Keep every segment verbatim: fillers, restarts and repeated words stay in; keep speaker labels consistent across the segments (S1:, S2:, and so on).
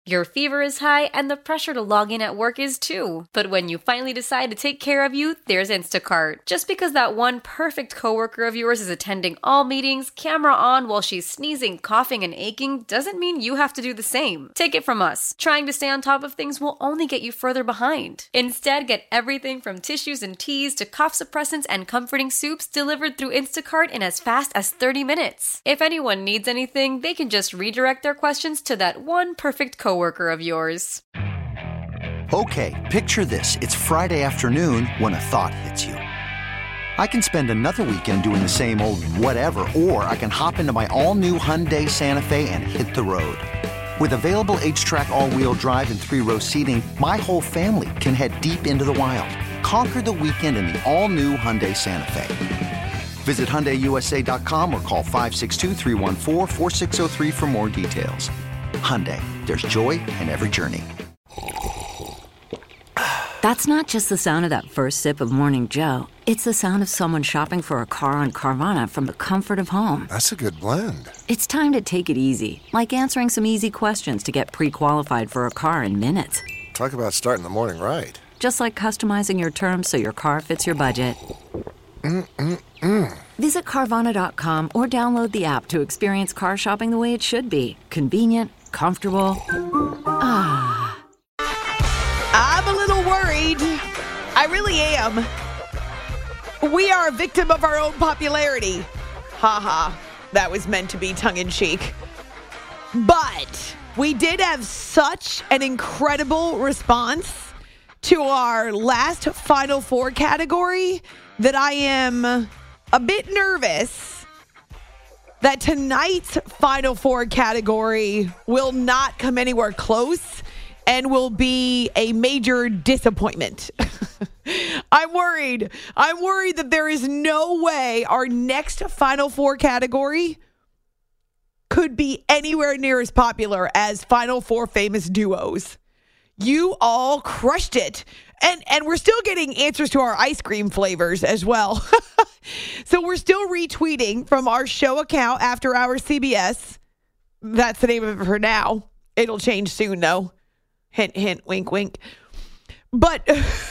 S1: Your fever is high and the pressure to log in at work is too. But when you finally decide to take care of you, there's Instacart. Just because that one perfect coworker of yours is attending all meetings, camera on while she's sneezing, coughing, and aching, doesn't mean you have to do the same. Take it from us. Trying to stay on top of things will only get you further behind. Instead, get everything from tissues and teas to cough suppressants and comforting soups delivered through Instacart in as fast as thirty minutes. If anyone needs anything, they can just redirect their questions to that one perfect coworker. coworker of yours.
S2: Okay, picture this. It's Friday afternoon when a thought hits you. I can spend another weekend doing the same old whatever, or I can hop into my all-new Hyundai Santa Fe and hit the road. With available H-Track all-wheel drive and three-row seating, my whole family can head deep into the wild. Conquer the weekend in the all-new Hyundai Santa Fe. Visit Hyundai U S A dot com or call five six two, three one four, four six zero three for more details. Hyundai, there's joy in every journey.
S3: That's not just the sound of that first sip of Morning Joe. It's the sound of someone shopping for a car on Carvana from the comfort of home.
S4: That's a good blend.
S3: It's time to take it easy, like answering some easy questions to get pre-qualified for a car in minutes.
S4: Talk about starting the morning right.
S3: Just like customizing your terms so your car fits your budget.
S4: Mm-mm-mm.
S3: Visit Carvana dot com or download the app to experience car shopping the way it should be. Convenient, comfortable. Ah.
S5: I'm a little worried. I really am. We are a victim of our own popularity. Haha. That was meant to be tongue-in-cheek. But we did have such an incredible response to our last Final Four category that I am a bit nervous that tonight's Final Four category will not come anywhere close and will be a major disappointment. I'm worried. I'm worried that there is no way our next Final Four category could be anywhere near as popular as Final Four famous duos. You all crushed it. And and we're still getting answers to our ice cream flavors as well. So we're still retweeting from our show account, After Hours C B S. That's the name of it for now. It'll change soon, though. Hint, hint, wink, wink. But,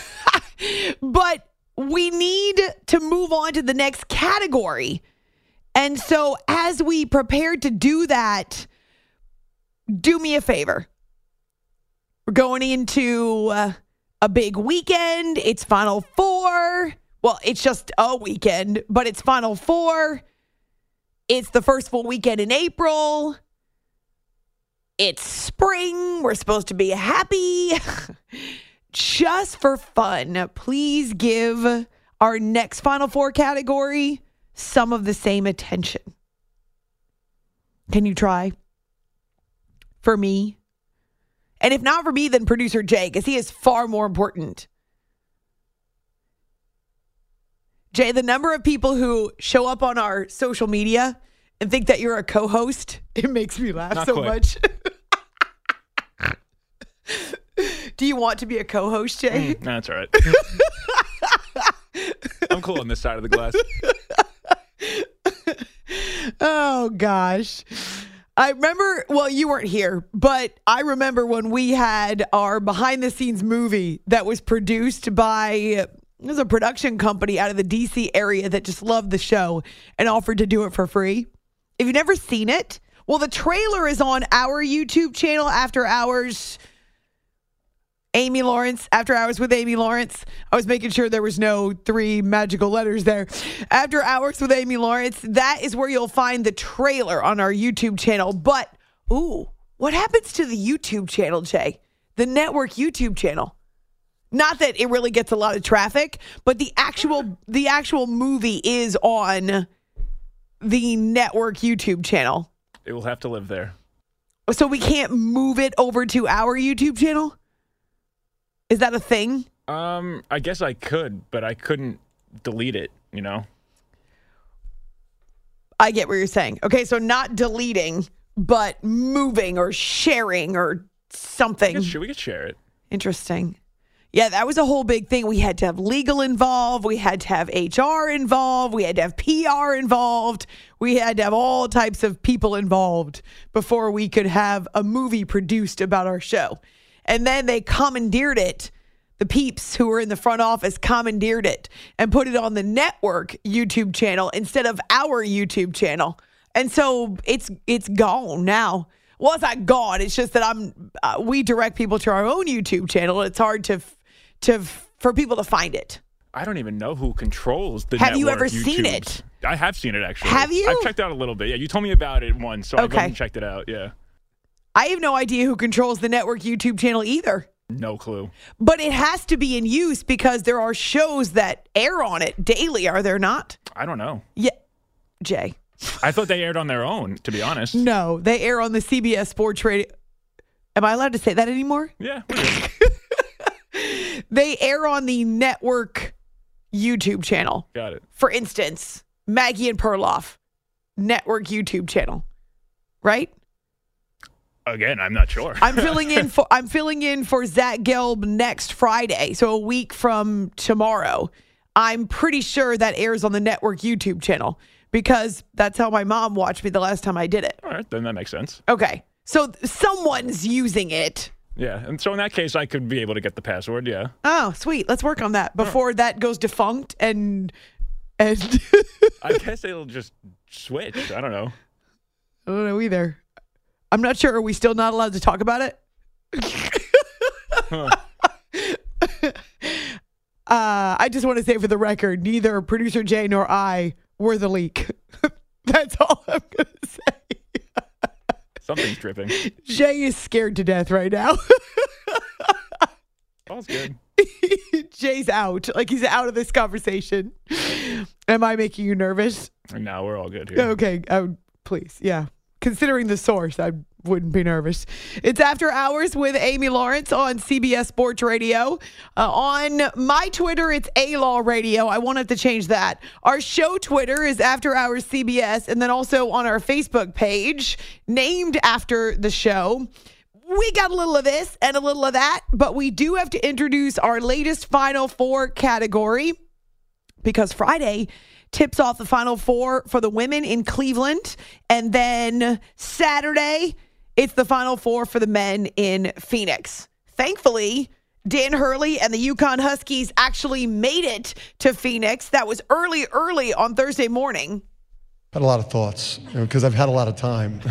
S5: but we need to move on to the next category. And so as we prepare to do that, do me a favor. We're going into uh, a big weekend. It's Final Four. Well, it's just a weekend, but it's Final Four. It's the first full weekend in April. It's spring. We're supposed to be happy. Just for fun, please give our next Final Four category some of the same attention. Can you try? For me? And if not for me, then producer Jay, because he is far more important. Jay, the number of people who show up on our social media and think that you're a co-host, it makes me laugh not so quite. much. Do you want to be a co-host, Jay?
S6: Mm, no, that's all right. I'm cool on this side of the glass.
S5: Oh, gosh. I remember, well, you weren't here, but I remember when we had our behind-the-scenes movie that was produced by, there's a production company out of the D C area that just loved the show and offered to do it for free. If you've never seen it, well, the trailer is on our YouTube channel, After Hours Amy Lawrence, After Hours with Amy Lawrence. I was making sure there was no three magical letters there. After Hours with Amy Lawrence. That is where you'll find the trailer on our YouTube channel. But, ooh, what happens to the YouTube channel, Jay? The network YouTube channel. Not that it really gets a lot of traffic, but the actual the actual movie is on the network YouTube channel.
S6: It will have to live there.
S5: So we can't move it over to our YouTube channel? Is that a thing?
S6: Um, I guess I could, but I couldn't delete it, you know?
S5: I get what you're saying. Okay, so not deleting, but moving or sharing or something.
S6: I guess we could share it.
S5: Interesting. Yeah, that was a whole big thing. We had to have legal involved. We had to have H R involved. We had to have P R involved. We had to have all types of people involved before we could have a movie produced about our show. And then they commandeered it. The peeps who were in the front office commandeered it and put it on the network YouTube channel instead of our YouTube channel. And so it's it's gone now. Well, it's not gone. It's just that I'm uh, we direct people to our own YouTube channel. It's hard to to for people to find it.
S6: I don't even know who controls the
S5: Have
S6: network.
S5: you ever
S6: YouTubes.
S5: seen it?
S6: I have seen it, actually.
S5: Have you?
S6: I've checked out a little bit. Yeah, you told me about it once, so
S5: Okay.
S6: I went and checked it out. Yeah.
S5: I have no idea who controls the network YouTube channel either.
S6: No clue.
S5: But it has to be in use because there are shows that air on it daily, are there not?
S6: I don't know.
S5: Yeah. Jay.
S6: I thought they aired on their own, to be honest.
S5: No, they air on the C B S Sports Radio. Am I allowed to say that anymore?
S6: Yeah. we're good.
S5: They air on the network YouTube channel.
S6: Got it.
S5: For instance, Maggie and Perloff, network YouTube channel, right?
S6: Again, I'm not sure.
S5: I'm filling in for I'm filling in for Zach Gelb next Friday, so a week from tomorrow. I'm pretty sure that airs on the network YouTube channel because that's how my mom watched me the last time I did it.
S6: All right, then that makes sense.
S5: Okay, so someone's using it.
S6: Yeah, and so in that case, I could be able to get the password, yeah.
S5: Oh, sweet. Let's work on that before that goes defunct and and
S6: I guess it'll just switch. I don't know.
S5: I don't know either. I'm not sure. Are we still not allowed to talk about it?
S6: Huh.
S5: uh, I just want to say for the record, neither producer Jay nor I were the leak. That's all I'm going to say.
S6: Something's dripping.
S5: Jay is scared to death right now.
S6: All's good.
S5: Jay's out. Like he's out of this conversation. Am I making you nervous?
S6: No, we're all good here.
S5: Okay. Uh, please. Yeah. Considering the source, I wouldn't be nervous. It's After Hours with Amy Lawrence on C B S Sports Radio. Uh, on my Twitter, it's A-Law Radio. I wanted to change that. Our show Twitter is After Hours C B S, and then also on our Facebook page, named after the show. We got a little of this and a little of that, but we do have to introduce our latest Final Four category because Friday tips off the Final Four for the women in Cleveland. And then Saturday, it's the Final Four for the men in Phoenix. Thankfully, Dan Hurley and the UConn Huskies actually made it to Phoenix. That was early, early on Thursday morning.
S7: Had a lot of thoughts because I've had a lot of time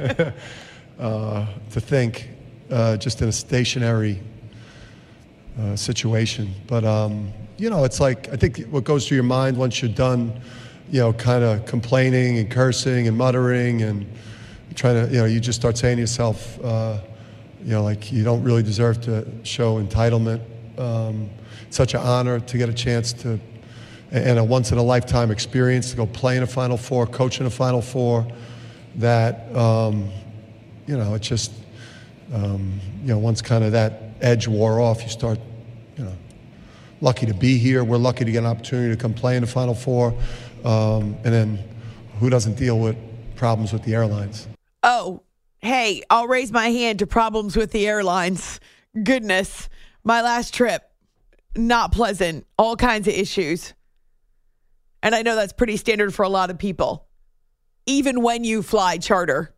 S7: uh, to think uh, just in a stationary uh, situation. But, um, you know, it's like, I think what goes through your mind once you're done, you know, kind of complaining and cursing and muttering and trying to, you know, you just start saying to yourself, uh, you know, like you don't really deserve to show entitlement. Um, it's such an honor to get a chance to, and a once-in-a-lifetime experience to go play in a Final Four, coach in a Final Four, that, um, you know, it just, um, you know, once kind of that edge wore off, you start, you know, lucky to be here. We're lucky to get an opportunity to come play in the Final Four. Um, and then who doesn't deal with problems with the airlines?
S5: Oh, hey, I'll raise my hand to problems with the airlines. Goodness, my last trip, not pleasant, all kinds of issues. And I know that's pretty standard for a lot of people, even when you fly charter,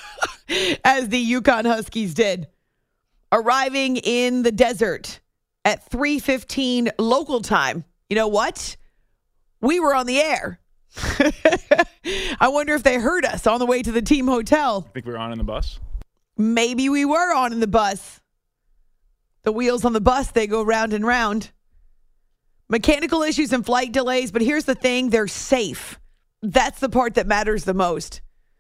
S5: as the UConn Huskies did. Arriving in the desert at three fifteen local time. You know what? We were on the air. I wonder if they heard us on the way to the team hotel.
S6: Think we were on in the bus?
S5: Maybe we were on in the bus. The wheels on the bus, they go round and round. Mechanical issues and flight delays, but here's the thing, they're safe. That's the part that matters the most.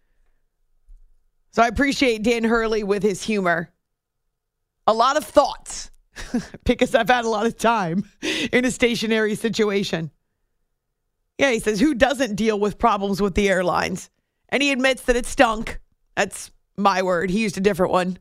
S5: So I appreciate Dan Hurley with his humor. A lot of thoughts, because I've had a lot of time in a stationary situation. Yeah, he says, who doesn't deal with problems with the airlines? And he admits that it stunk. That's my word. He used a different one.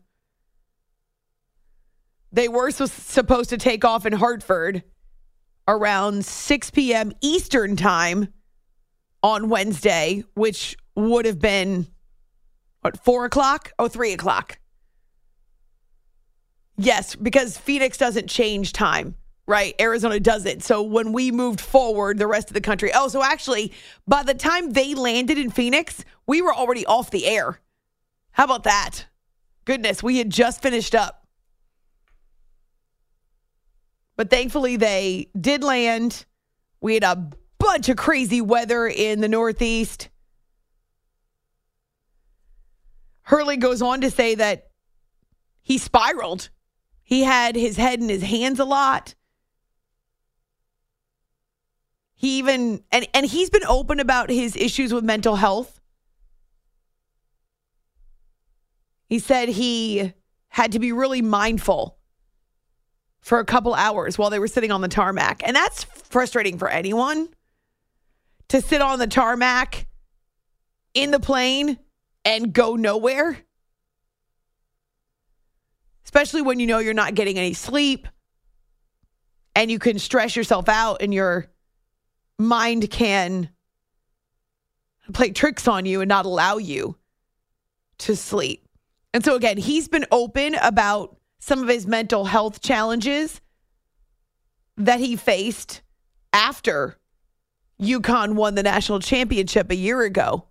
S5: They were so supposed to take off in Hartford around six p.m. Eastern time on Wednesday, which would have been, what, four o'clock? Oh, three o'clock. Yes, because Phoenix doesn't change time. right? Arizona doesn't. So when we moved forward, the rest of the country. Oh, so actually, by the time they landed in Phoenix, we were already off the air. How about that? Goodness, we had just finished up. But thankfully, they did land. We had a bunch of crazy weather in the Northeast. Hurley goes on to say that he spiraled. He had his head in his hands a lot. He even, and, and he's been open about his issues with mental health. He said he had to be really mindful for a couple hours while they were sitting on the tarmac. And that's frustrating for anyone, to sit on the tarmac in the plane and go nowhere. Especially when you know you're not getting any sleep and you can stress yourself out and your mind can play tricks on you and not allow you to sleep. And so again, he's been open about some of his mental health challenges that he faced after UConn won the national championship a year ago.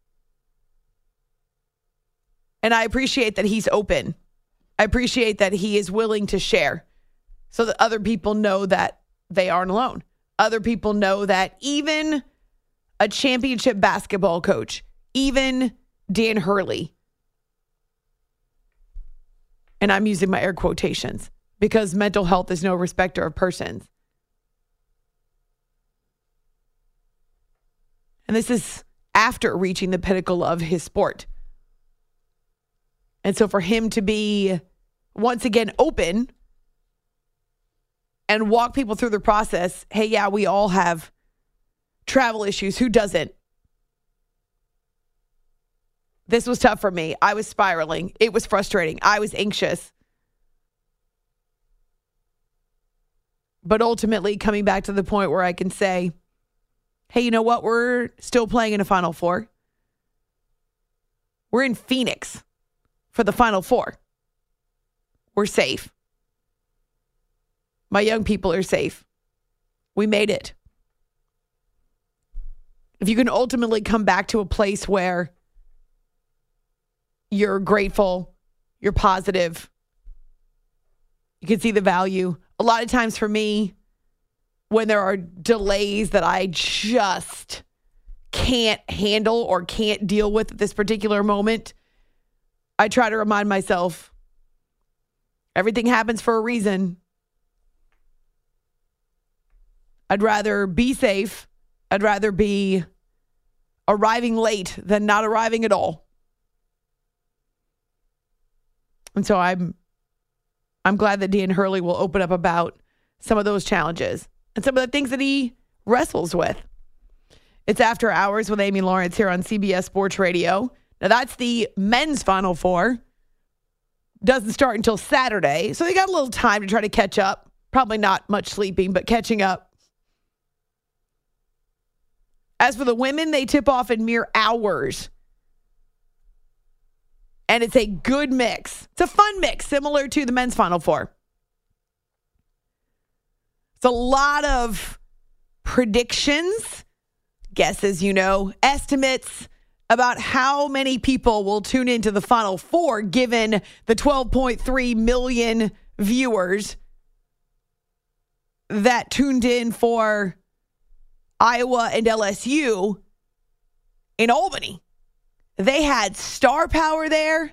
S5: And I appreciate that he's open. I appreciate that he is willing to share so that other people know that they aren't alone. Other people know that even a championship basketball coach, even Dan Hurley, and I'm using my air quotations because mental health is no respecter of persons. And this is after reaching the pinnacle of his sport. And so for him to be once again open and walk people through the process, hey, yeah, we all have travel issues. Who doesn't? This was tough for me. I was spiraling. It was frustrating. I was anxious. But ultimately coming back to the point where I can say, hey, you know what? We're still playing in a Final Four. We're in Phoenix for the Final Four. We're safe. My young people are safe. We made it. If you can ultimately come back to a place where you're grateful, you're positive, you can see the value. A lot of times for me, when there are delays that I just can't handle or can't deal with at this particular moment, I try to remind myself, everything happens for a reason. I'd rather be safe. I'd rather be arriving late than not arriving at all. And so I'm I'm glad that Dan Hurley will open up about some of those challenges and some of the things that he wrestles with. It's After Hours with Amy Lawrence here on C B S Sports Radio. Now, that's the men's Final Four. Doesn't start until Saturday, so they got a little time to try to catch up. Probably not much sleeping, but catching up. As for the women, they tip off in mere hours. And it's a good mix. It's a fun mix, similar to the men's Final Four. It's a lot of predictions, guesses, you know, estimates about how many people will tune into the Final Four given the twelve point three million viewers that tuned in for Iowa and L S U in Albany. They had star power there.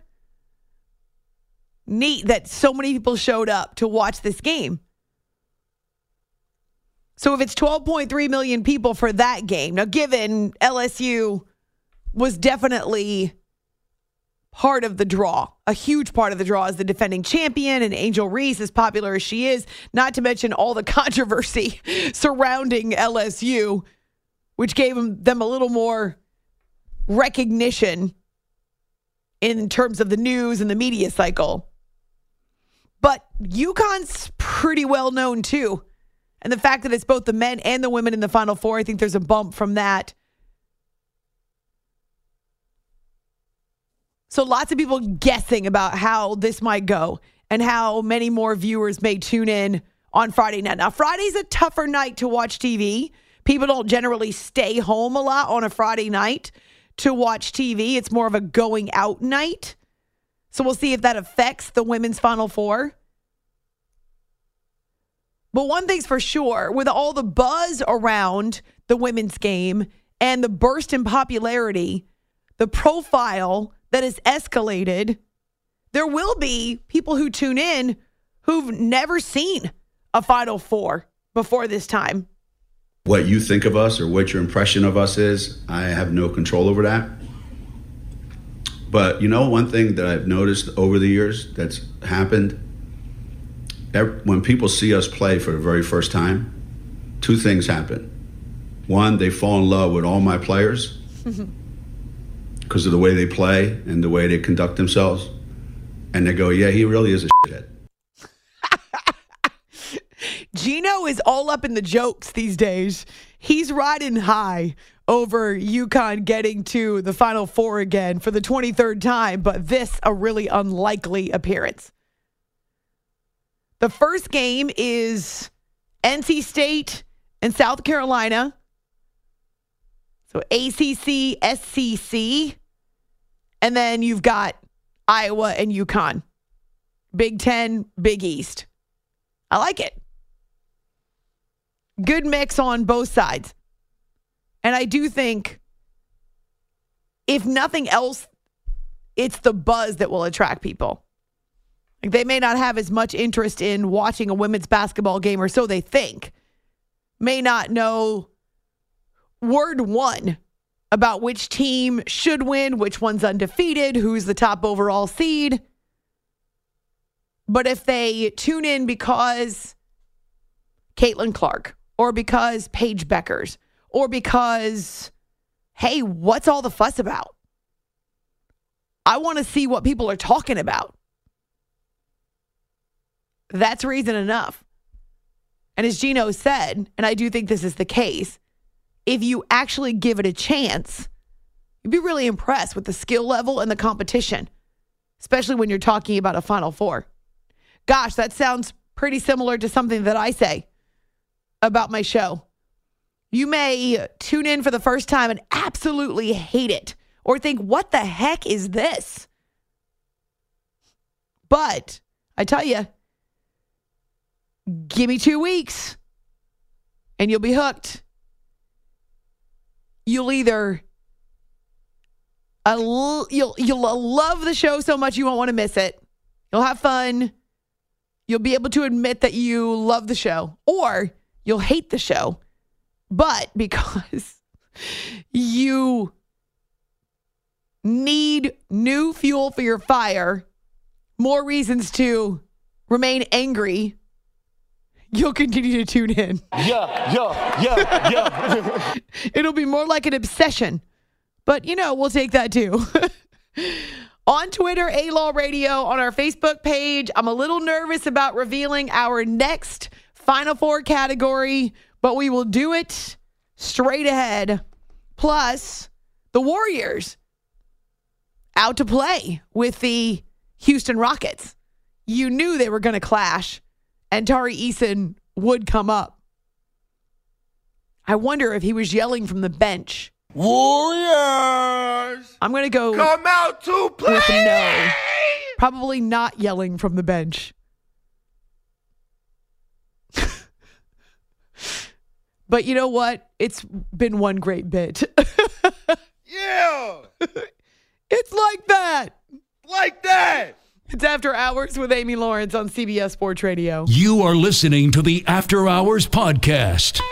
S5: Neat that so many people showed up to watch this game. So if it's twelve point three million people for that game, now given L S U was definitely part of the draw, a huge part of the draw as the defending champion, and Angel Reese, as popular as she is, not to mention all the controversy surrounding L S U, which gave them, them a little more recognition in terms of the news and the media cycle. But UConn's pretty well known too. And the fact that it's both the men and the women in the Final Four, I think there's a bump from that. So lots of people guessing about how this might go and how many more viewers may tune in on Friday night. Now, Friday's a tougher night to watch T V. People don't generally stay home a lot on a Friday night to watch T V. It's more of a going out night. So we'll see if that affects the women's Final Four. But one thing's for sure, with all the buzz around the women's game and the burst in popularity, the profile that has escalated, there will be people who tune in who've never seen a Final Four before this time.
S8: What you think of us or what your impression of us is, I have no control over that. But you know, one thing that I've noticed over the years that's happened, when people see us play for the very first time, two things happen. One, they fall in love with all my players because of the way they play and the way they conduct themselves. And they go, yeah, he really is a shithead.
S5: Gino is all up in the jokes these days. He's riding high over UConn getting to the Final Four again for the twenty-third time, but this a really unlikely appearance. The first game is N C State and South Carolina. So A C C, S C C. And then you've got Iowa and UConn. Big Ten, Big East. I like it. Good mix on both sides. And I do think, if nothing else, it's the buzz that will attract people. Like, they may not have as much interest in watching a women's basketball game, or so they think. May not know word one about which team should win, which one's undefeated, who's the top overall seed. But if they tune in because Caitlin Clark, or because Paige Beckers, or because, hey, what's all the fuss about? I want to see what people are talking about. That's reason enough. And as Gino said, and I do think this is the case, if you actually give it a chance, you'd be really impressed with the skill level and the competition, especially when you're talking about a Final Four. Gosh, that sounds pretty similar to something that I say about my show. You may tune in for the first time and absolutely hate it, or think, what the heck is this? But I tell you, give me two weeks and you'll be hooked. You'll either uh, you'll you'll love the show so much you won't want to miss it. You'll have fun. You'll be able to admit that you love the show, or you'll hate the show. But because you need new fuel for your fire, more reasons to remain angry, you'll continue to tune in.
S9: Yeah, yeah, yeah, yeah.
S5: It'll be more like an obsession. But, you know, we'll take that too. On Twitter, A-Law Radio, on our Facebook page. I'm a little nervous about revealing our next Final Four category, but we will do it straight ahead. Plus, the Warriors out to play with the Houston Rockets. You knew they were going to clash, and Tari Eason would come up. I wonder if he was yelling from the bench.
S9: Warriors!
S5: I'm going to go
S9: come out to play!
S5: With no. Probably not yelling from the bench. But you know what? It's been one great bit.
S9: Yeah!
S5: It's like that.
S9: Like that.
S5: It's After Hours with Amy Lawrence on C B S Sports Radio.
S10: You are listening to the After Hours podcast.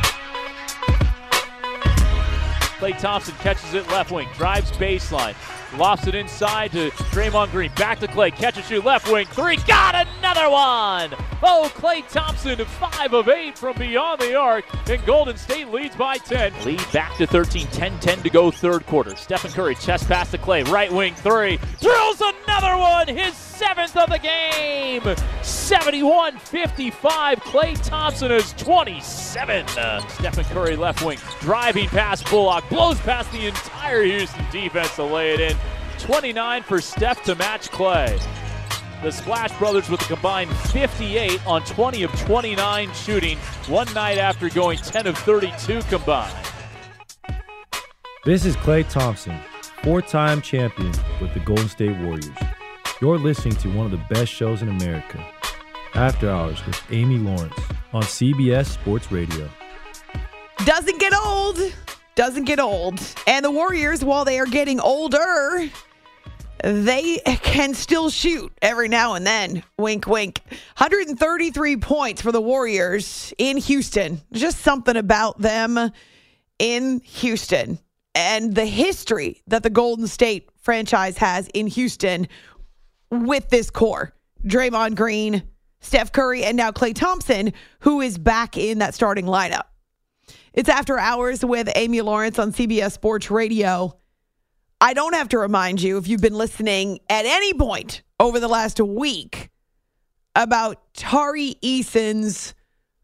S11: Klay Thompson catches it left wing, drives baseline, Lofts it inside to Draymond Green. Back to Klay. Catch and shoot. Left wing. Three. Got another one. Oh, Klay Thompson, five of eight from beyond the arc. And Golden State leads by ten. Lead back to thirteen. ten ten to go third quarter. Stephen Curry, chest pass to Klay. Right wing three. Drills another one. His seventh of the game. seventy-one fifty-five. Klay Thompson is twenty-seven. Uh, Stephen Curry left wing. Driving past Bullock. Blows past the entire Houston defense to lay it in. twenty-nine for Steph to match Klay. The Splash Brothers with a combined fifty-eight on twenty of twenty-nine shooting, one night after going ten of thirty-two combined.
S12: This is Klay Thompson, four-time champion with the Golden State Warriors. You're listening to one of the best shows in America, After Hours with Amy Lawrence on C B S Sports Radio.
S5: Doesn't get old. Doesn't get old. And the Warriors, while they are getting older, they can still shoot every now and then. Wink, wink. one hundred thirty-three points for the Warriors in Houston. Just something about them in Houston. And the history that the Golden State franchise has in Houston with this core. Draymond Green, Steph Curry, and now Klay Thompson, who is back in that starting lineup. It's After Hours with Amy Lawrence on C B S Sports Radio. I don't have to remind you, if you've been listening at any point over the last week, about Tari Eason's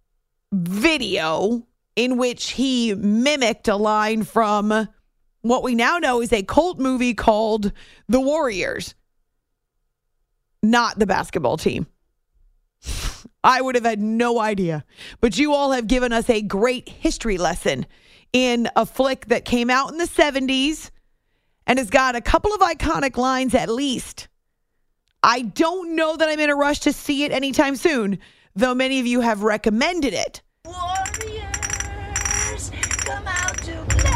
S5: video in which he mimicked a line from what we now know is a cult movie called The Warriors, not the basketball team. I would have had no idea. But you all have given us a great history lesson in a flick that came out in the seventies and has got a couple of iconic lines at least. I don't know that I'm in a rush to see it anytime soon, though many of you have recommended it.
S13: Warriors, come out to play.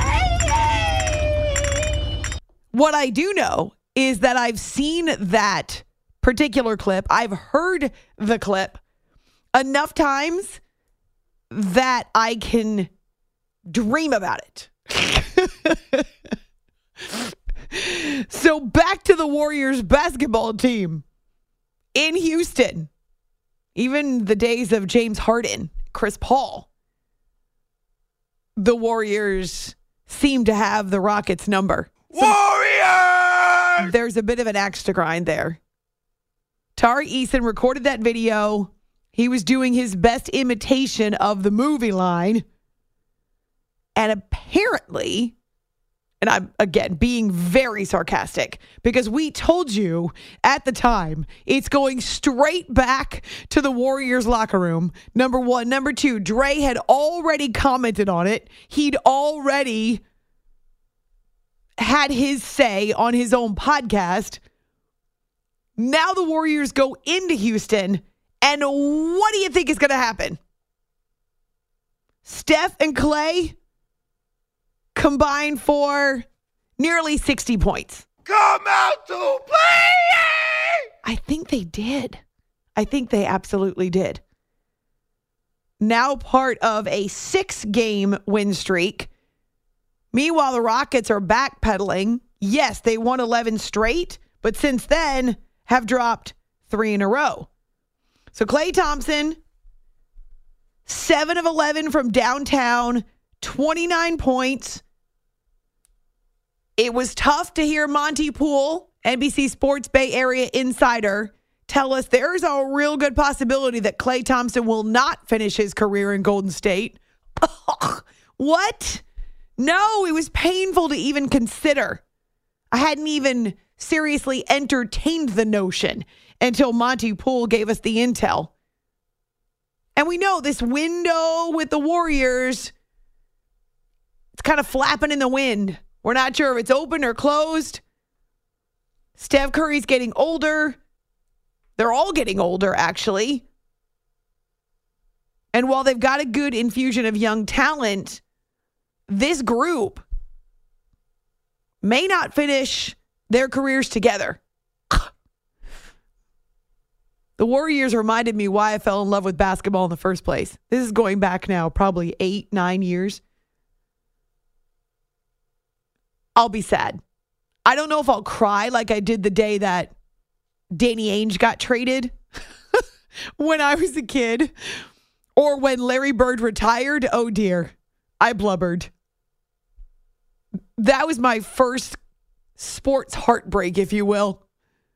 S5: What I do know is that I've seen that particular clip. I've heard the clip enough times that I can dream about it. So back to the Warriors basketball team in Houston. Even the days of James Harden, Chris Paul, the Warriors seem to have the Rockets' number. So
S9: Warriors!
S5: There's a bit of an axe to grind there. Tari Eason recorded that video. He was doing his best imitation of the movie line. And apparently, and I'm, again, being very sarcastic, because we told you at the time, it's going straight back to the Warriors locker room. Number one. Number two, Dre had already commented on it. He'd already had his say on his own podcast. Now the Warriors go into Houston, and what do you think is going to happen? Steph and Klay combined for nearly sixty points.
S9: Come out to play!
S5: I think they did. I think they absolutely did. Now part of a six-game win streak. Meanwhile, the Rockets are backpedaling. Yes, they won eleven straight, but since then have dropped three in a row. So Klay Thompson, seven of eleven from downtown, twenty-nine points. It was tough to hear Monty Poole, N B C Sports Bay Area insider, tell us there's a real good possibility that Klay Thompson will not finish his career in Golden State. What? No, it was painful to even consider. I hadn't even seriously entertained the notion until Monty Poole gave us the intel. And we know this window with the Warriors, it's kind of flapping in the wind. We're not sure if it's open or closed. Steph Curry's getting older. They're all getting older, actually. And while they've got a good infusion of young talent, this group may not finish their careers together. The Warriors reminded me why I fell in love with basketball in the first place. This is going back now probably eight, nine years. I'll be sad. I don't know if I'll cry like I did the day that Danny Ainge got traded when I was a kid, or when Larry Bird retired. Oh dear, I blubbered. That was my first sports heartbreak, if you will.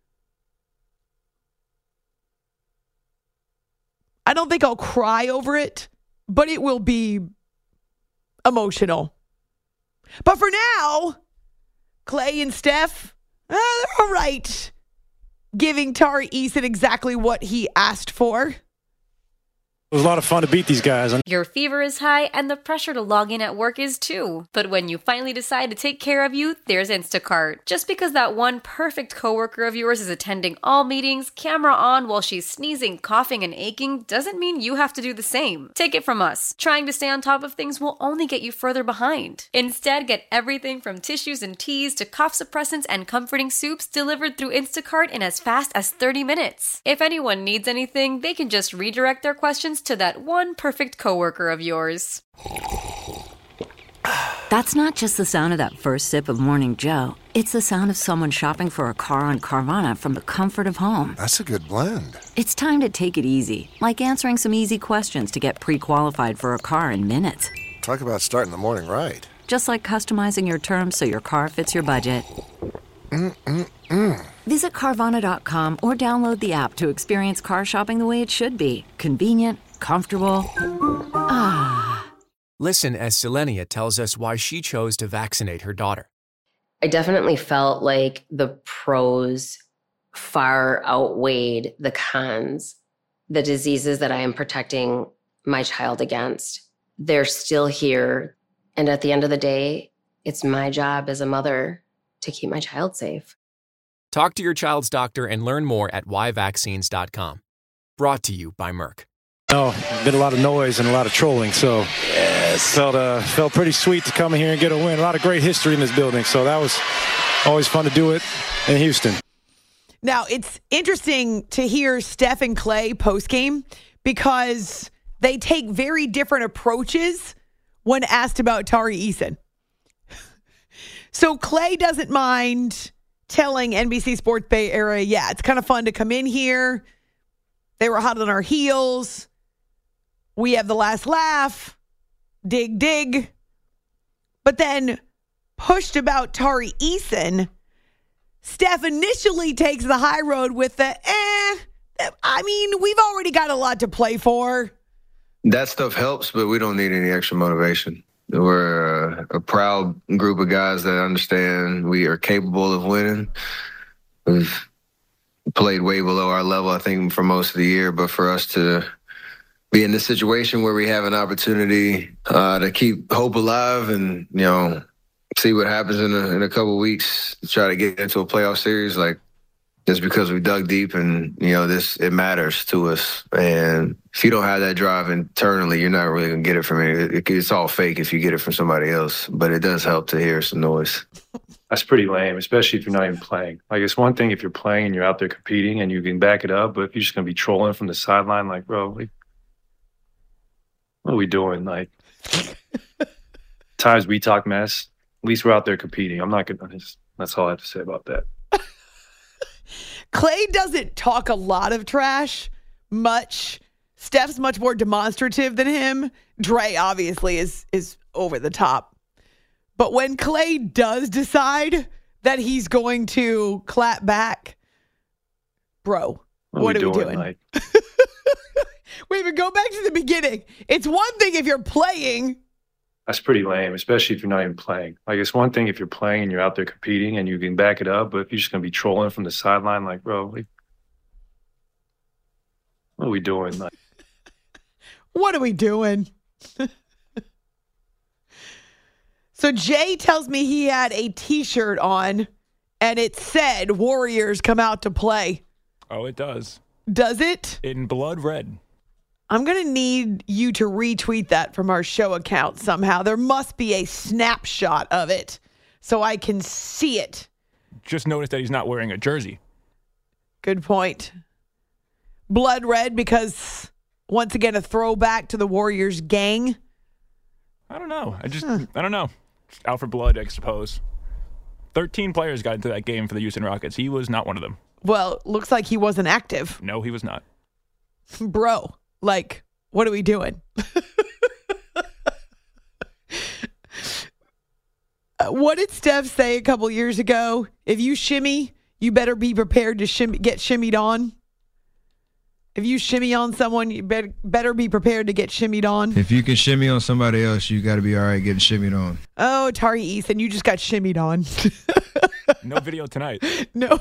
S5: I don't think I'll cry over it, but it will be emotional. But for now, Klay and Steph, uh, they're all right. Giving Tari Eason exactly what he asked for.
S14: It was a lot of fun to beat these guys.
S1: Your fever is high and the pressure to log in at work is too. But when you finally decide to take care of you, there's Instacart. Just because that one perfect coworker of yours is attending all meetings, camera on while she's sneezing, coughing, and aching, doesn't mean you have to do the same. Take it from us. Trying to stay on top of things will only get you further behind. Instead, get everything from tissues and teas to cough suppressants and comforting soups delivered through Instacart in as fast as thirty minutes. If anyone needs anything, they can just redirect their questions to that one perfect coworker of yours.
S3: That's not just the sound of that first sip of Morning Joe. It's the sound of someone shopping for a car on Carvana from the comfort of home.
S4: That's a good blend.
S3: It's time to take it easy, like answering some easy questions to get pre-qualified for a car in minutes.
S4: Talk about starting the morning right.
S3: Just like customizing your terms so your car fits your budget.
S4: Mm-mm-mm.
S3: Visit Carvana dot com or download the app to experience car shopping the way it should be. Convenient, comfortable. Ah.
S15: Listen as Selenia tells us why she chose to vaccinate her daughter.
S16: I definitely felt like the pros far outweighed the cons. The diseases that I am protecting my child against, they're still here. And at the end of the day, it's my job as a mother to keep my child safe.
S15: Talk to your child's doctor and learn more at why vaccines dot com. Brought to you by Merck.
S14: No, been a lot of noise and a lot of trolling, so yes. felt uh, felt pretty sweet to come in here and get a win. A lot of great history in this building, so that was always fun to do it in Houston.
S5: Now, it's interesting to hear Steph and Klay postgame because they take very different approaches when asked about Tari Eason. So Klay doesn't mind telling N B C Sports Bay Area, yeah, it's kind of fun to come in here. They were hot on our heels. We have the last laugh. Dig, dig. But then pushed about Tari Eason, Steph initially takes the high road with the, eh, I mean, we've already got a lot to play for.
S17: That stuff helps, but we don't need any extra motivation. We're a, a proud group of guys that understand we are capable of winning. We've played way below our level, I think, for most of the year. But for us to be in this situation where we have an opportunity uh, to keep hope alive and, you know, see what happens in a, in a couple of weeks to try to get into a playoff series, like, just because we dug deep and, you know, this, it matters to us. And if you don't have that drive internally, you're not really going to get it from it. it. It's all fake if you get it from somebody else. But it does help to hear some noise.
S12: That's pretty lame, especially if you're not even playing. Like, it's one thing if you're playing and you're out there competing and you can back it up, but if you're just going to be trolling from the sideline, like, bro, like, what are we doing? Like, times we talk mess, at least we're out there competing. I'm not going to, that's all I have to say about that.
S5: Klay doesn't talk a lot of trash, much. Steph's much more demonstrative than him. Dre, obviously, is is over the top. But when Klay does decide that he's going to clap back, bro, what, what are we doing? doing? Like? Wait, but go back to the beginning. It's one thing if you're playing.
S12: That's pretty lame, especially if you're not even playing. Like, it's one thing if you're playing and you're out there competing and you can back it up, but if you're just going to be trolling from the sideline, like, bro, like, what are we doing? Like,
S5: what are we doing? So Jay tells me he had a T-shirt on and it said Warriors come out to play.
S6: Oh, it does.
S5: Does it?
S6: In blood red.
S5: I'm going to need you to retweet that from our show account somehow. There must be a snapshot of it so I can see it.
S6: Just notice that he's not wearing a jersey.
S5: Good point. Blood red because, once again, a throwback to the Warriors gang.
S6: I don't know. I just, huh. I don't know. Just out for blood, I suppose. thirteen players got into that game for the Houston Rockets. He was not one of them.
S5: Well, looks like he wasn't active.
S6: No, he was not.
S5: Bro, like, what are we doing? What did Steph say a couple years ago? If you shimmy, you better be prepared to shimmy, get shimmied on. If you shimmy on someone, you better, better be prepared to get shimmied on.
S18: If you can shimmy on somebody else, you got to be all right getting shimmied on.
S5: Oh, Tari Eason, you just got shimmied on.
S6: No video tonight.
S5: No.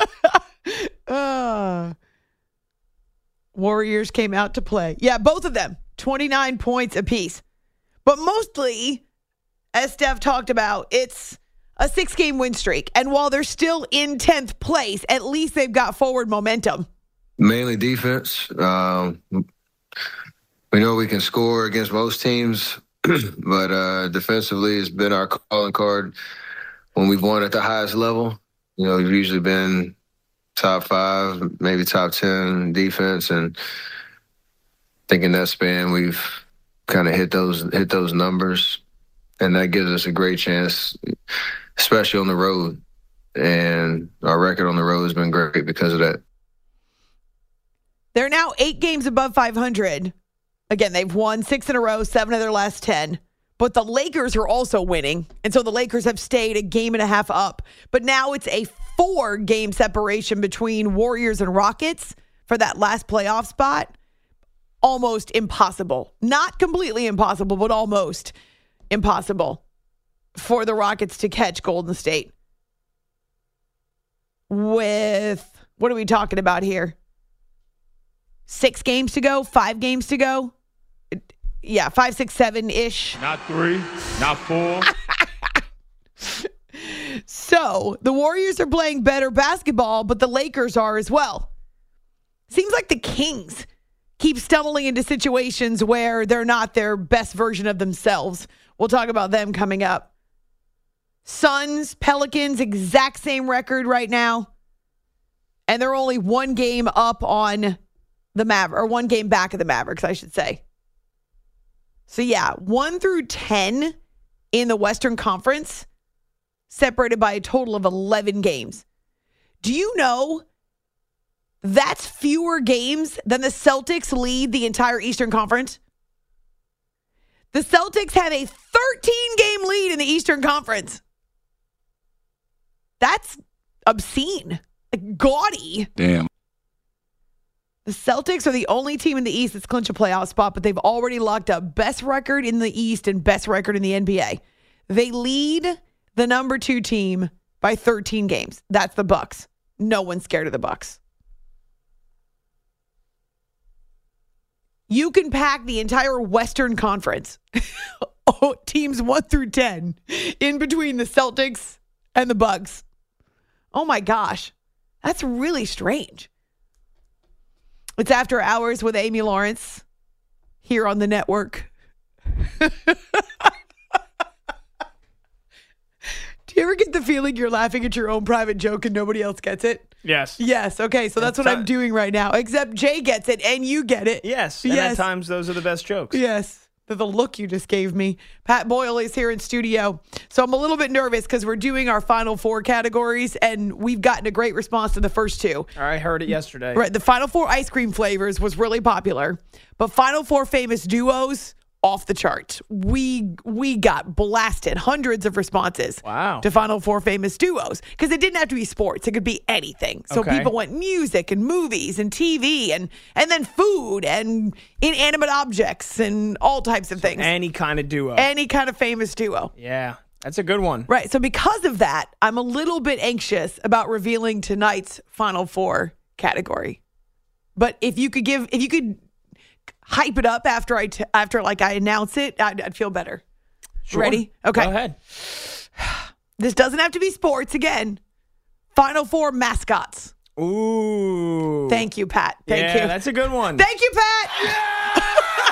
S5: uh, Warriors came out to play. Yeah, both of them. twenty-nine points apiece. But mostly, as Steph talked about, it's a six-game win streak. And while they're still in tenth place, at least they've got forward momentum.
S17: Mainly defense. Um, we know we can score against most teams, but uh, defensively has been our calling card when we've won at the highest level. You know, we've usually been top five, maybe top ten defense, and I think in that span we've kind of hit those hit those numbers, and that gives us a great chance, especially on the road. And our record on the road has been great because of that.
S5: They're now eight games above five hundred. Again, they've won six in a row, seven of their last ten. But the Lakers are also winning. And so the Lakers have stayed a game and a half up. But now it's a four-game separation between Warriors and Rockets for that last playoff spot. Almost impossible. Not completely impossible, but almost impossible for the Rockets to catch Golden State. With, what are we talking about here? Six games to go, five games to go. Yeah, five, six, seven-ish.
S9: Not three, not four.
S5: So the Warriors are playing better basketball, but the Lakers are as well. Seems like the Kings keep stumbling into situations where they're not their best version of themselves. We'll talk about them coming up. Suns, Pelicans, exact same record right now. And they're only one game up on the Maver- or one game back of the Mavericks, I should say. So yeah, one through ten in the Western Conference, separated by a total of eleven games. Do you know that's fewer games than the Celtics lead the entire Eastern Conference? The Celtics have a thirteen-game lead in the Eastern Conference. That's obscene. Like, gaudy.
S18: Damn.
S5: The Celtics are the only team in the East that's clinched a playoff spot, but they've already locked up best record in the East and best record in the N B A. They lead the number two team by thirteen games. That's the Bucks. No one's scared of the Bucks. You can pack the entire Western Conference, oh, teams one through ten, in between the Celtics and the Bucks. Oh my gosh, that's really strange. It's After Hours with Amy Lawrence here on the network. Do you ever get the feeling you're laughing at your own private joke and nobody else gets it?
S19: Yes.
S5: Yes. Okay. So that's, that's what I'm doing right now. Except Jay gets it and you get it.
S19: Yes. And
S5: yes.
S19: at times those are the best jokes.
S5: Yes. The, the look you just gave me. Pat Boyle is here in studio. So I'm a little bit nervous because we're doing our final four categories and we've gotten a great response to the first two.
S19: I heard it yesterday.
S5: Right. The final four ice cream flavors was really popular, but final four famous duos, off the charts. We we got blasted. Hundreds of responses.
S19: Wow.
S5: To Final Four famous duos. Because it didn't have to be sports. It could be anything. So
S19: okay.
S5: people went music and movies and T V and, and then food and inanimate objects and all types of
S19: so
S5: things.
S19: Any kind of duo.
S5: Any kind of famous duo.
S19: Yeah. That's a good one.
S5: Right. So because of that, I'm a little bit anxious about revealing tonight's Final Four category. But if you could give, if you could hype it up after I, t- after like I announce it, I'd, I'd feel better.
S19: Sure.
S5: Ready? Okay.
S19: Go ahead.
S5: This doesn't have to be sports again. Final Four mascots.
S19: Ooh.
S5: Thank you, Pat. Thank
S19: yeah,
S5: you.
S19: That's a good one.
S5: Thank you, Pat.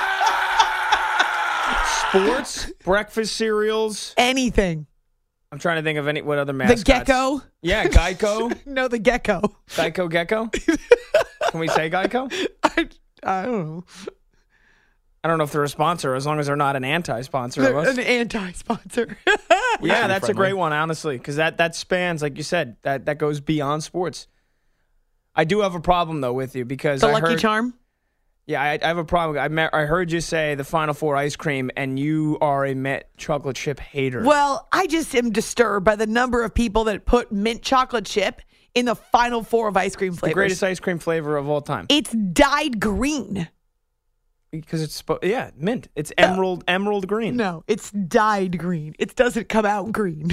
S19: Sports, breakfast cereals,
S5: anything.
S19: I'm trying to think of any what other mascots.
S5: The gecko.
S19: Yeah, Geico.
S5: No, the gecko.
S19: Geico gecko. Can we say Geico?
S5: I, I don't know.
S19: I don't know if they're a sponsor, as long as they're not an anti-sponsor
S5: They're
S19: of us.
S5: an anti-sponsor.
S19: Yeah, that's a great one, honestly, because that, that spans, like you said, that, that goes beyond sports. I do have a problem, though, with you, because
S5: The
S19: I
S5: Lucky
S19: heard,
S5: Charm?
S19: Yeah, I, I have a problem. I, met, I heard you say the Final Four ice cream, and you are a mint chocolate chip hater.
S5: Well, I just am disturbed by the number of people that put mint chocolate chip in the Final Four of ice cream flavors.
S19: The greatest ice cream flavor of all time.
S5: It's dyed green.
S19: Because it's, yeah, mint. It's emerald, no. emerald green.
S5: No, it's dyed green. It doesn't come out green.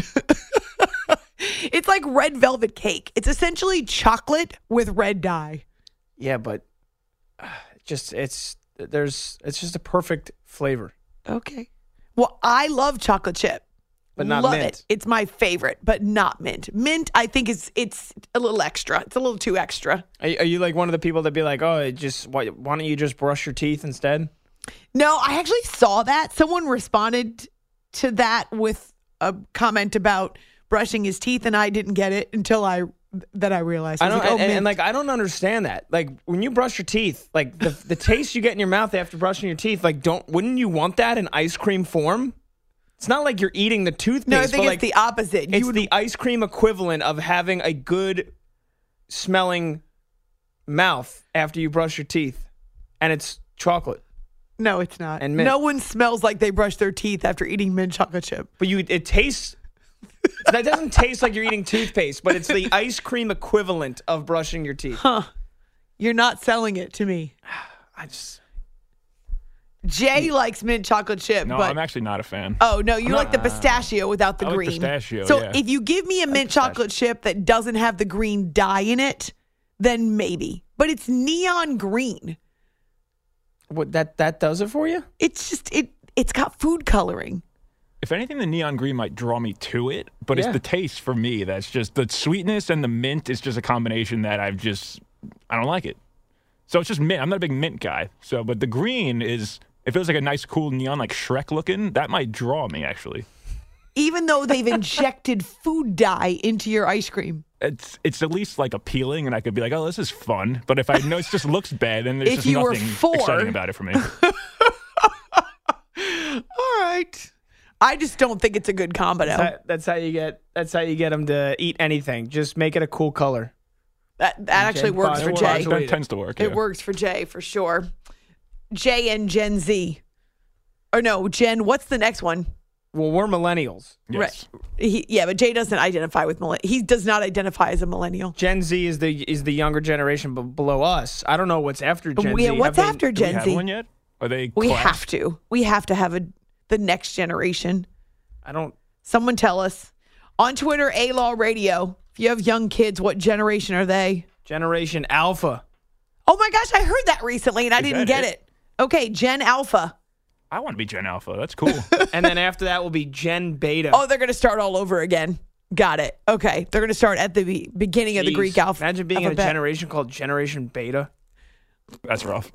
S5: It's like red velvet cake. It's essentially chocolate with red dye.
S19: Yeah, but uh, just it's there's it's just a perfect flavor.
S5: Okay. Well, I love chocolate chip.
S19: But not
S5: love
S19: mint.
S5: it. It's my favorite, but not mint. Mint, I think is it's a little extra. It's a little too extra.
S19: Are you, are you like one of the people that be like, oh, it just why, why don't you just brush your teeth instead?
S5: No, I actually saw that. Someone responded to that with a comment about brushing his teeth, and I didn't get it until I that I realized. I,
S19: I don't,
S5: like, oh,
S19: and, and,
S5: mint.
S19: and like I don't understand that. Like when you brush your teeth, like the the taste you get in your mouth after brushing your teeth, like don't wouldn't you want that in ice cream form? It's not like you're eating the toothpaste.
S5: No, I think
S19: but
S5: it's
S19: like,
S5: the opposite.
S19: It's
S5: You would,
S19: the ice cream equivalent of having a good smelling mouth after you brush your teeth, and it's chocolate.
S5: No, it's not.
S19: And mint.
S5: No one smells like they brush their teeth after eating mint chocolate chip.
S19: But you, it tastes. That doesn't taste like you're eating toothpaste, but it's the ice cream equivalent of brushing your teeth.
S5: Huh? You're not selling it to me.
S19: I just.
S5: Jay likes mint chocolate chip.
S6: No,
S5: but,
S6: I'm actually not a fan.
S5: Oh, no, you
S6: I'm
S5: like
S6: not,
S5: the pistachio without the
S6: I like
S5: green.
S6: pistachio,
S5: so
S6: yeah.
S5: if you give me a mint chocolate chip that doesn't have the green dye in it, then maybe. But it's neon green.
S19: What that that does it for you?
S5: It's just it it's got food coloring.
S6: If anything, the neon green might draw me to it, but
S19: Yeah.
S6: it's the taste for me that's just the sweetness and the mint is just a combination that I've just I don't like it. So it's just mint. I'm not a big mint guy. So, but the green is if it was like a nice, cool neon, like Shrek looking, that might draw me actually.
S5: Even though they've injected food dye into your ice cream.
S6: It's it's at least like appealing, and I could be like, oh, this is fun. But if I know it just looks bad, then there's
S5: If
S6: just
S5: you were
S6: nothing
S5: four-
S6: exciting about it for me.
S5: All right. I just don't think it's a good combo.
S19: That's how, that's how you get. That's how you get them to eat anything. Just make it a cool color.
S5: That that actually
S19: Jay,
S5: works for
S19: Bob,
S5: Jay.
S6: That tends to work.
S5: It
S6: yeah.
S5: works for Jay for sure. Jay and Gen Z. Or no, Gen, what's the next one?
S19: Well, we're millennials.
S6: Yes.
S5: Right. He, yeah, but Jay doesn't identify with millennial. He does not identify as a millennial.
S19: Gen Z is the is the younger generation b- below us. I don't know what's after Gen
S5: We-
S19: Z.
S5: what's
S19: Have they-
S5: after
S6: Do we
S5: Gen
S6: have
S5: Z?
S6: one yet? Are they?
S5: We
S6: class?
S5: have to. We have to have a the next generation.
S19: I don't.
S5: Someone tell us. On Twitter, A-Law Radio. If you have young kids, what generation are they?
S19: Generation Alpha.
S5: Oh my gosh, I heard that recently and I
S6: Is
S5: didn't
S6: that
S5: get
S6: it?
S5: it. Okay, Gen Alpha.
S6: I want to be Gen Alpha. That's cool.
S19: And then after that will be Gen Beta.
S5: Oh, they're going to start all over again. Got it. Okay. They're going to start at the be- beginning of the
S19: Jeez.
S5: Greek alph-
S19: Imagine being
S5: alphabet.
S19: in a generation called Generation Beta.
S6: That's rough.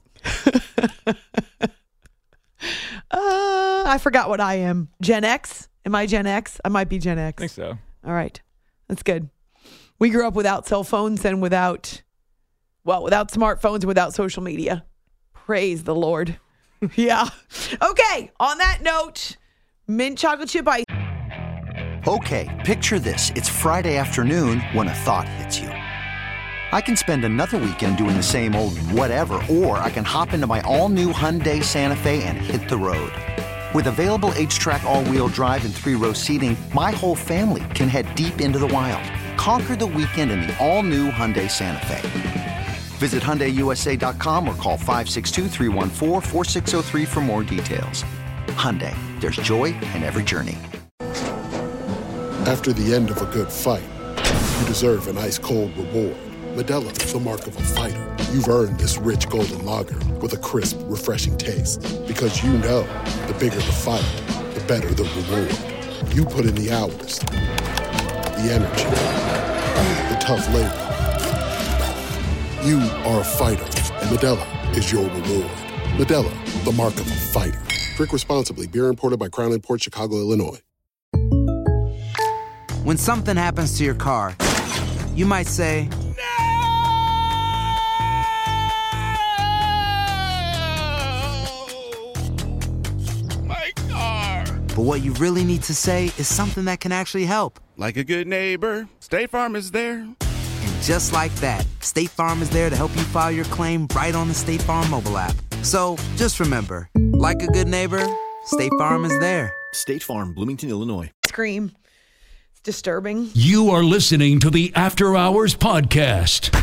S5: Uh, I forgot what I am. Gen X? Am I Gen X? I might be Gen X.
S6: I think so.
S5: All right. That's good. We grew up without cell phones and without, well, without smartphones and without social media. Praise the Lord. Yeah. Okay. On that note, mint chocolate chip ice.
S2: Okay, picture this. It's Friday afternoon when a thought hits you. I can spend another weekend doing the same old whatever, or I can hop into my all-new Hyundai Santa Fe and hit the road. With available H-Track all-wheel drive and three-row seating, my whole family can head deep into the wild. Conquer the weekend in the all-new Hyundai Santa Fe. Visit Hyundai U S A dot com or call five six two, three one four, four six zero three for more details. Hyundai, there's joy in every journey.
S20: After the end of a good fight, you deserve an ice-cold reward. Modelo is the mark of a fighter. You've earned this rich golden lager with a crisp, refreshing taste. Because you know, the bigger the fight, the better the reward. You put in the hours, the energy, the tough labor. You are a fighter, and Modelo is your reward. Modelo, the mark of a fighter. Drink responsibly. Beer imported by Crown Imports, Chicago, Illinois.
S21: When something happens to your car, you might say, But what you really need to say is something that can actually help.
S7: Like a good neighbor, State Farm is there.
S21: And just like that, State Farm is there to help you file your claim right on the State Farm mobile app. So just remember, like a good neighbor, State Farm is there.
S22: State Farm, Bloomington, Illinois.
S5: Scream. It's disturbing.
S10: You are listening to the After Hours Podcast.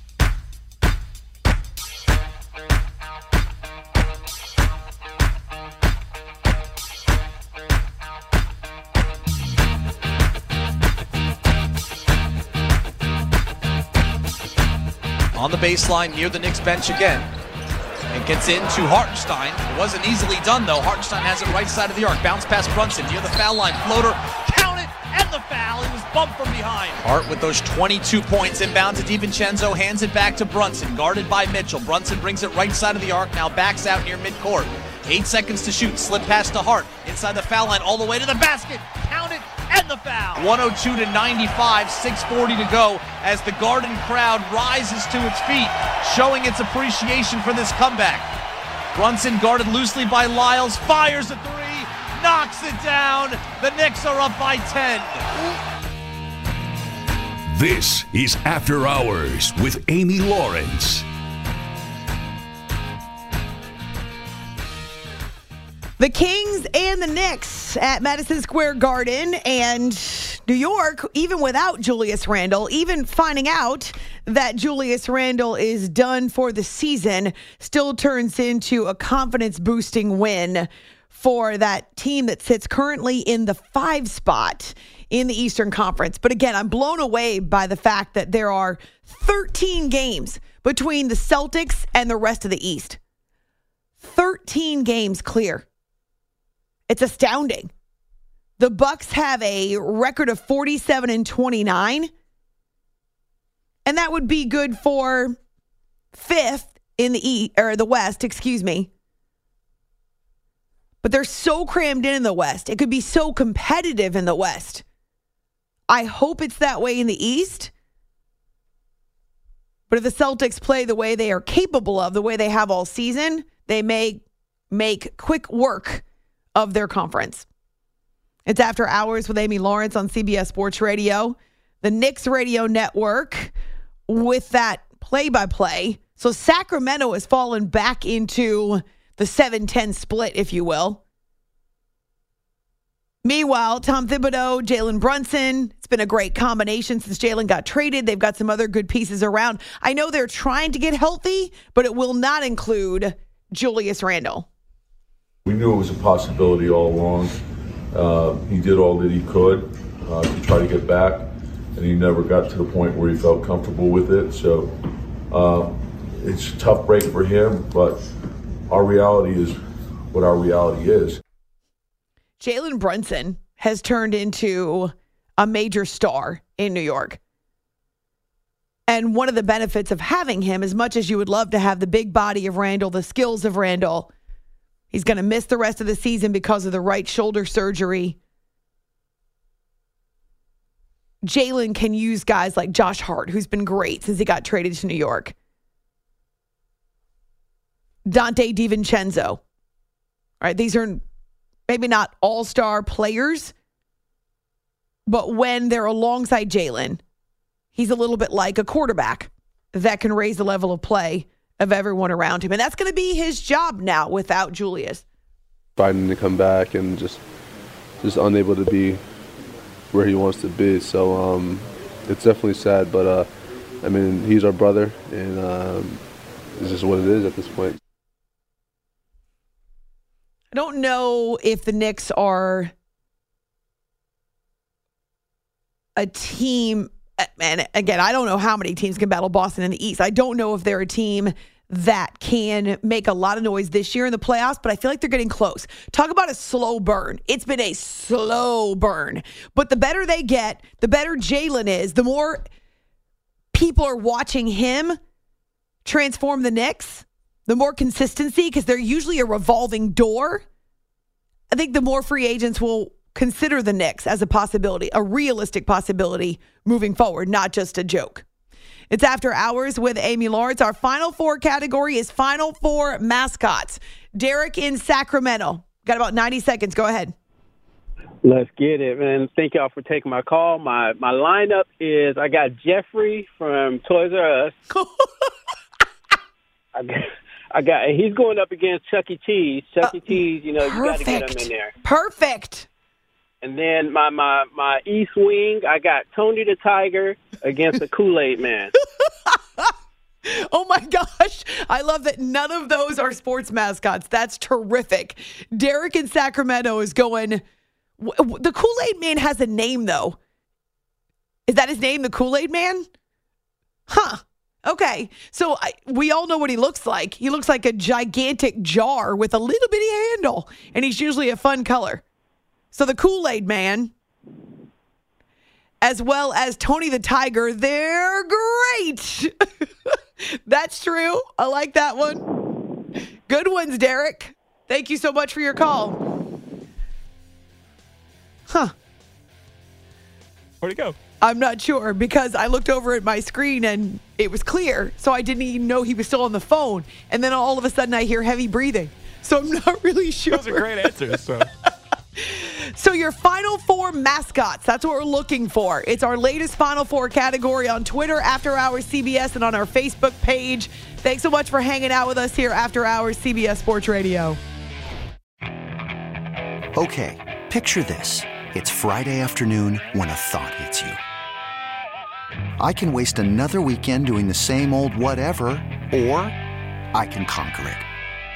S23: On the baseline near the Knicks bench again. And gets into Hartenstein. It wasn't easily done, though. Hartenstein has it right side of the arc. Bounce past Brunson near the foul line. Floater. Count it! And the foul. He was bumped from behind. Hart with those twenty-two points. Inbound to DiVincenzo. Hands it back to Brunson. Guarded by Mitchell. Brunson brings it right side of the arc. Now backs out near midcourt. Eight seconds to shoot. Slip pass to Hart. Inside the foul line. All the way to the basket. Count it! And the foul. one oh two to ninety-five, six forty to go as the Garden crowd rises to its feet, showing its appreciation for this comeback. Brunson guarded loosely by Lyles, fires a three, knocks it down. The Knicks are up by ten.
S10: This is After Hours with Amy Lawrence.
S5: The Kings and the Knicks at Madison Square Garden, and New York, even without Julius Randle, even finding out that Julius Randle is done for the season, still turns into a confidence-boosting win for that team that sits currently in the five spot in the Eastern Conference. But again, I'm blown away by the fact that there are thirteen games between the Celtics and the rest of the East. thirteen games clear. It's astounding. The Bucks have a record of forty-seven and twenty-nine. And that would be good for fifth in the E or the West, excuse me. But they're so crammed in in the West. It could be so competitive in the West. I hope it's that way in the East. But if the Celtics play the way they are capable of, the way they have all season, they may make quick work of their conference. It's After Hours with Amy Lawrence on C B S Sports Radio, the Knicks Radio Network, with that play-by-play. So Sacramento has fallen back into the seven ten split, if you will. Meanwhile, Tom Thibodeau, Jalen Brunson, it's been a great combination since Jalen got traded. They've got some other good pieces around. I know they're trying to get healthy, but it will not include Julius Randle.
S24: We knew it was a possibility all along. Uh, he did all that he could uh, to try to get back, and he never got to the point where he felt comfortable with it. So uh, it's a tough break for him, but our reality is what our reality is.
S5: Jalen Brunson has turned into a major star in New York. And one of the benefits of having him, as much as you would love to have the big body of Randle, the skills of Randle, he's going to miss the rest of the season because of the right shoulder surgery. Jalen can use guys like Josh Hart, who's been great since he got traded to New York. Dante DiVincenzo. All right, these are maybe not all-star players, but when they're alongside Jalen, he's a little bit like a quarterback that can raise the level of play of everyone around him. And that's going to be his job now without Julius.
S25: Fighting to come back and just just unable to be where he wants to be. So um, it's definitely sad, but uh, I mean, he's our brother, and um, it's just what it is at this point.
S5: I don't know if the Knicks are a team. And again, I don't know how many teams can battle Boston in the East. I don't know if they're a team that can make a lot of noise this year in the playoffs, but I feel like they're getting close. Talk about a slow burn. It's been a slow burn. But the better they get, the better Jalen is, the more people are watching him transform the Knicks, the more consistency, because they're usually a revolving door. I think the more free agents will consider the Knicks as a possibility, a realistic possibility moving forward, not just a joke. It's After Hours with Amy Lawrence. Our Final Four category is Final Four mascots. Derek in Sacramento. Got about ninety seconds. Go ahead.
S1: Let's get it, man. Thank y'all for taking my call. My my lineup is I got Jeffrey from Toys R Us. I got, I got he's going up against Chuck E. Cheese. Chuck E. Cheese, you know,
S5: perfect.
S1: you got to get him in there.
S5: Perfect.
S1: And then my, my, my East Wing, I got Tony the Tiger against the Kool-Aid Man.
S5: Oh, my gosh. I love that none of those are sports mascots. That's terrific. Derek in Sacramento is going. The Kool-Aid Man has a name, though. Is that his name, the Kool-Aid Man? Huh. Okay. So I, we all know what he looks like. He looks like a gigantic jar with a little bitty handle, and he's usually a fun color. So the Kool-Aid Man, as well as Tony the Tiger, they're great. That's true. I like that one. Good ones, Derek. Thank you so much for your call. Huh.
S6: Where'd it go?
S5: I'm not sure because I looked over at my screen and it was clear. So I didn't even know he was still on the phone. And then all of a sudden I hear heavy breathing. So I'm not really sure.
S6: Those are great answers. So.
S5: So your Final Four mascots, that's what we're looking for. It's our latest Final Four category on Twitter, After Hours C B S, and on our Facebook page. Thanks so much for hanging out with us here, After Hours C B S Sports Radio.
S2: Okay, picture this. It's Friday afternoon when a thought hits you. I can waste another weekend doing the same old whatever, or I can conquer it.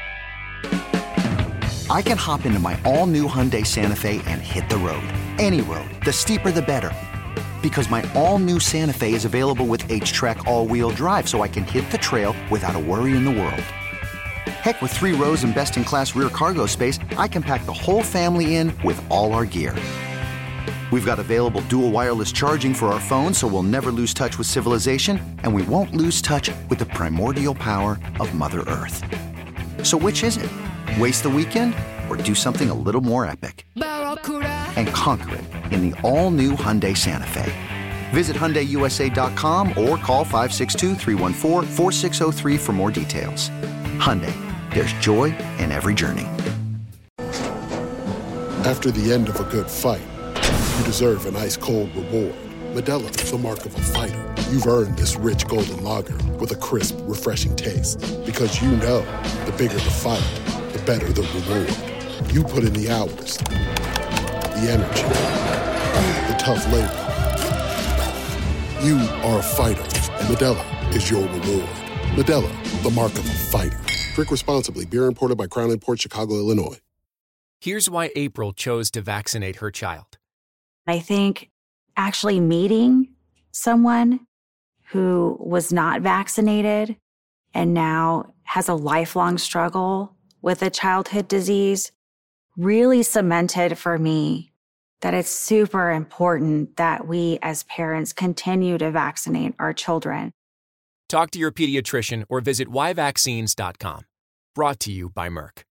S2: I can hop into my all-new Hyundai Santa Fe and hit the road. Any road. The steeper, the better. Because my all-new Santa Fe is available with H-Track all-wheel drive, so I can hit the trail without a worry in the world. Heck, with three rows and best-in-class rear cargo space, I can pack the whole family in with all our gear. We've got available dual wireless charging for our phones, so we'll never lose touch with civilization, and we won't lose touch with the primordial power of Mother Earth. So which is it? Waste the weekend or do something a little more epic? And conquer it in the all-new Hyundai Santa Fe. Visit Hyundai U S A dot com or call five six two, three one four, four six zero three for more details. Hyundai, there's joy in every journey.
S20: After the end of a good fight, you deserve an ice-cold reward. Modelo is the mark of a fighter. You've earned this rich golden lager with a crisp, refreshing taste. Because you know, the bigger the fight, the better the reward. You put in the hours, the energy, the tough labor. You are a fighter, and Modelo is your reward. Modelo, the mark of a fighter. Drink responsibly. Beer imported by Crown Imports, Chicago, Illinois.
S15: Here's why April chose to vaccinate her child.
S4: I think actually meeting someone who was not vaccinated and now has a lifelong struggle with a childhood disease really cemented for me that it's super important that we as parents continue to vaccinate our children.
S15: Talk to your pediatrician or visit why vaccines dot com. Brought to you by Merck.